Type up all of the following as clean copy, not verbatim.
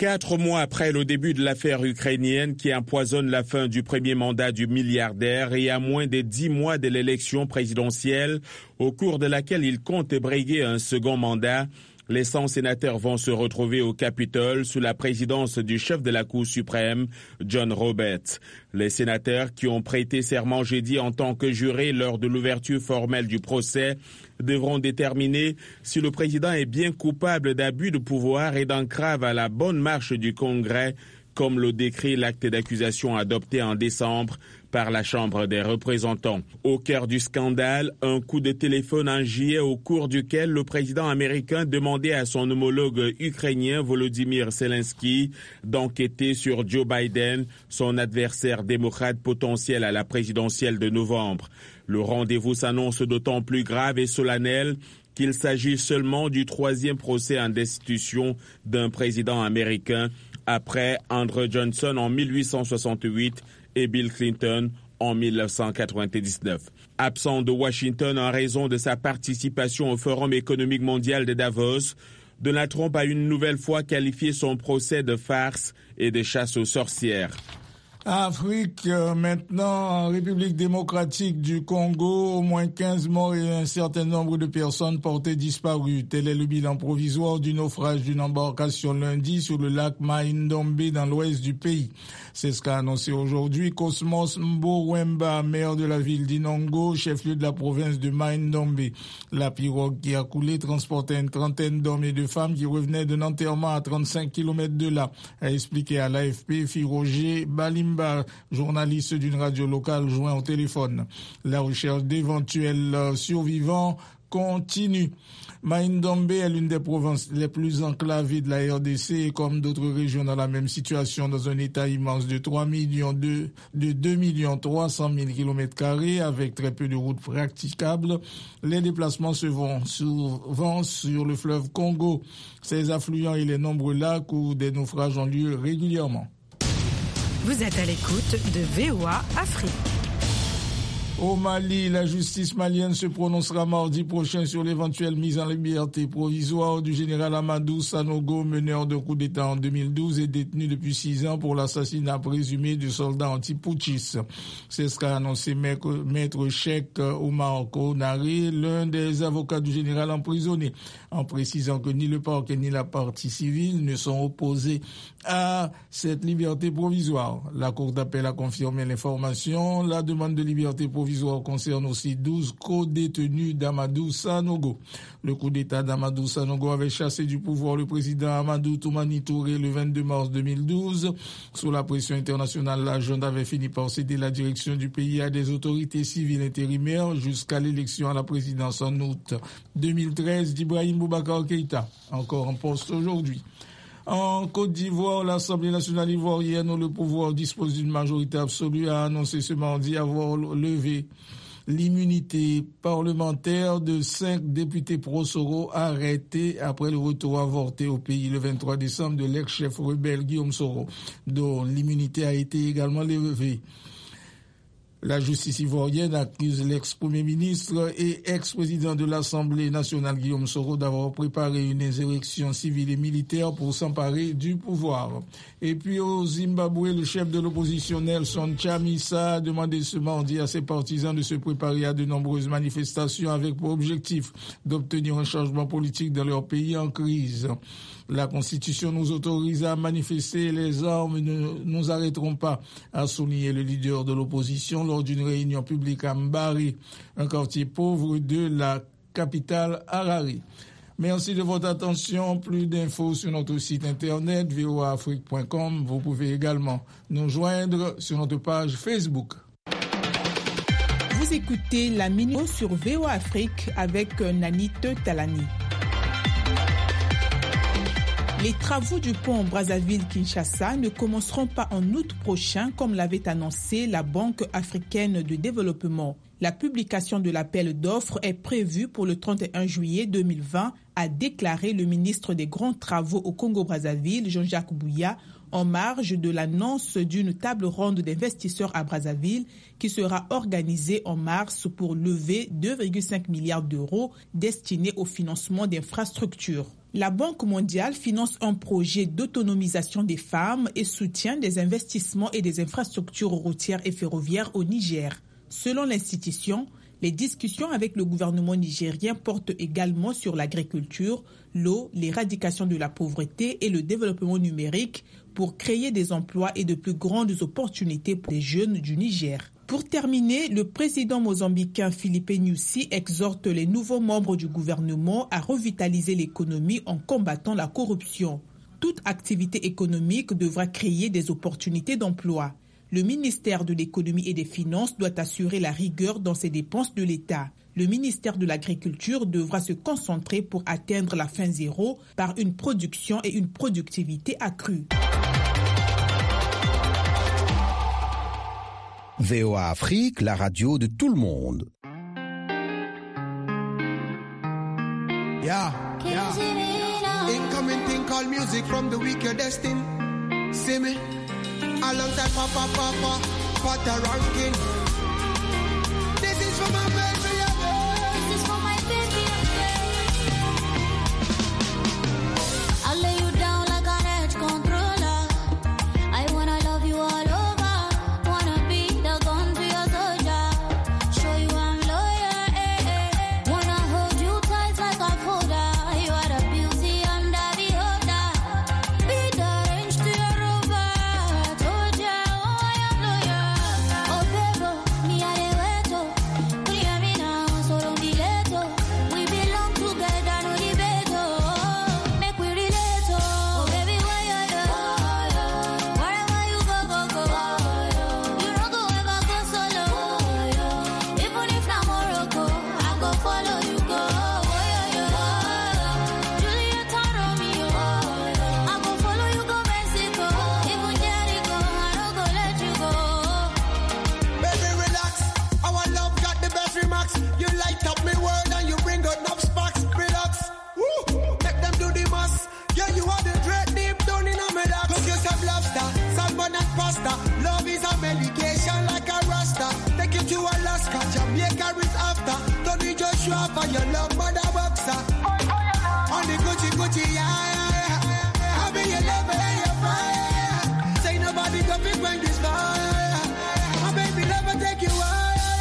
4 mois après le début de l'affaire ukrainienne qui empoisonne la fin du premier mandat du milliardaire et à moins de 10 mois de l'élection présidentielle, au cours de laquelle il compte briguer un second mandat, les 100 sénateurs vont se retrouver au Capitole sous la présidence du chef de la Cour suprême, John Roberts. Les sénateurs qui ont prêté serment jeudi en tant que jurés lors de l'ouverture formelle du procès devront déterminer si le président est bien coupable d'abus de pouvoir et d'entrave à la bonne marche du Congrès, comme le décrit l'acte d'accusation adopté en décembre par la Chambre des représentants. Au cœur du scandale, un coup de téléphone en juillet au cours duquel le président américain demandait à son homologue ukrainien Volodymyr Zelensky d'enquêter sur Joe Biden, son adversaire démocrate potentiel à la présidentielle de novembre. Le rendez-vous s'annonce d'autant plus grave et solennel qu'il s'agit seulement du 3e procès en destitution d'un président américain après Andrew Johnson en 1868 et Bill Clinton en 1999. Absent de Washington en raison de sa participation au Forum économique mondial de Davos, Donald Trump a une nouvelle fois qualifié son procès de farce et de chasse aux sorcières. Afrique, maintenant, République démocratique du Congo, au moins 15 morts et un certain nombre de personnes portées disparues. Tel est le bilan provisoire du naufrage d'une embarcation lundi sur le lac Mai-Ndombe dans l'ouest du pays. C'est ce qu'a annoncé aujourd'hui Cosmos Mborwemba, maire de la ville d'Inongo, chef-lieu de la province de Mai-Ndombe. La pirogue qui a coulé transportait une trentaine d'hommes et de femmes qui revenaient d'un enterrement à 35 km de là, a expliqué à l'AFP Firoger Balim, journaliste d'une radio locale joint au téléphone. La recherche d'éventuels survivants continue. Mai-Ndombe est l'une des provinces les plus enclavées de la RDC et comme d'autres régions dans la même situation, dans un état immense de 2 300 000 km² avec très peu de routes praticables. Les déplacements se font souvent sur le fleuve Congo. Ses affluents et les nombreux lacs où des naufrages ont lieu régulièrement. Vous êtes à l'écoute de VOA Afrique. Au Mali, la justice malienne se prononcera mardi prochain sur l'éventuelle mise en liberté provisoire du général Amadou Sanogo, meneur d'un coup d'État en 2012 et détenu depuis 6 ans pour l'assassinat présumé de soldats anti-putschistes. C'est ce qu'a annoncé maître Cheikh Oumar Konaré, l'un des avocats du général emprisonné, en précisant que ni le parquet ni la partie civile ne sont opposés à cette liberté provisoire. La Cour d'appel a confirmé l'information. La demande de liberté provisoire concerne aussi 12 co-détenus d'Amadou Sanogo. Le coup d'État d'Amadou Sanogo avait chassé du pouvoir le président Amadou Toumani Touré le 22 mars 2012. Sous la pression internationale, la junte avait fini par céder la direction du pays à des autorités civiles intérimaires jusqu'à l'élection à la présidence en août 2013 d'Ibrahim Boubacar Keïta, encore en poste aujourd'hui. En Côte d'Ivoire, l'Assemblée nationale ivoirienne, où le pouvoir dispose d'une majorité absolue, a annoncé ce mardi avoir levé l'immunité parlementaire de 5 députés pro-Soro arrêtés après le retour avorté au pays le 23 décembre de l'ex-chef rebelle Guillaume Soro, dont l'immunité a été également levée. La justice ivoirienne accuse l'ex-premier ministre et ex-président de l'Assemblée nationale Guillaume Soro d'avoir préparé une insurrection civile et militaire pour s'emparer du pouvoir. Et puis au Zimbabwe, le chef de l'opposition Nelson Chamisa a demandé ce mardi à ses partisans de se préparer à de nombreuses manifestations avec pour objectif d'obtenir un changement politique dans leur pays en crise. La Constitution nous autorise à manifester, les armes ne nous arrêteront pas, a souligné le leader de l'opposition lors d'une réunion publique à Mbari, un quartier pauvre de la capitale Harare. Merci de votre attention. Plus d'infos sur notre site internet voaafrique.com. Vous pouvez également nous joindre sur notre page Facebook. Vous écoutez la Minute sur VOA Afrique avec Nanit Talani. Les travaux du pont Brazzaville-Kinshasa ne commenceront pas en août prochain comme l'avait annoncé la Banque africaine de développement. La publication de l'appel d'offres est prévue pour le 31 juillet 2020, a déclaré le ministre des Grands Travaux au Congo-Brazzaville, Jean-Jacques Bouya, en marge de l'annonce d'une table ronde d'investisseurs à Brazzaville qui sera organisée en mars pour lever 2,5 milliards d'euros destinés au financement d'infrastructures. La Banque mondiale finance un projet d'autonomisation des femmes et soutient des investissements et des infrastructures routières et ferroviaires au Niger. Selon l'institution, les discussions avec le gouvernement nigérien portent également sur l'agriculture, l'eau, l'éradication de la pauvreté et le développement numérique pour créer des emplois et de plus grandes opportunités pour les jeunes du Niger. Pour terminer, le président mozambicain Filipe Nyusi exhorte les nouveaux membres du gouvernement à revitaliser l'économie en combattant la corruption. Toute activité économique devra créer des opportunités d'emploi. Le ministère de l'économie et des finances doit assurer la rigueur dans ses dépenses de l'État. Le ministère de l'Agriculture devra se concentrer pour atteindre la fin zéro par une production et une productivité accrues. VOA Afrique, la radio de tout le monde. Yeah. Incoming thing called music from the weak you're destined. See me? Alongside Papa, Potter ranking. This is for my baby. This is for my baby. I'll lay you down like an edge controller. I wanna love you all over. Love is a medication like a rasta. Take you to Alaska, Jamaica is after. Don't be Joshua for your love, mother boxer. On the Gucci, yeah. I'll be your lover and your fire. Say nobody got me when this fire. My baby lover take you out.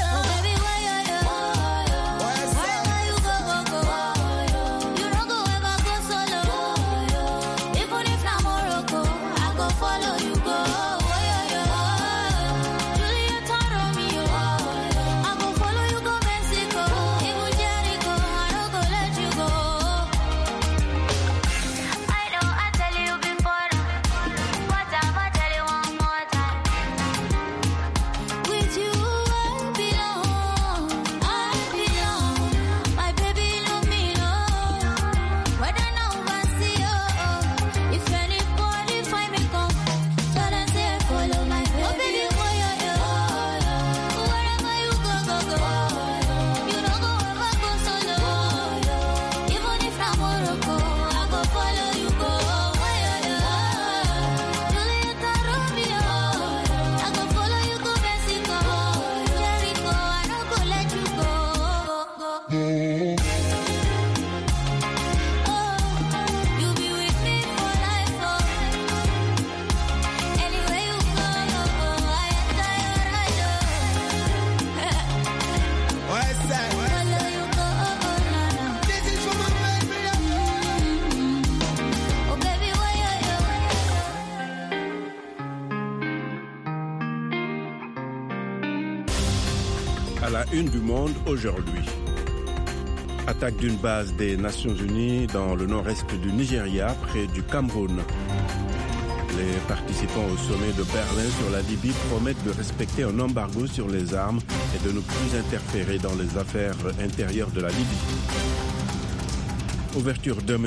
À la une du monde aujourd'hui. Attaque d'une base des Nations Unies dans le nord-est du Nigeria, près du Cameroun. Les participants au sommet de Berlin sur la Libye promettent de respecter un embargo sur les armes et de ne plus interférer dans les affaires intérieures de la Libye. Ouverture d'un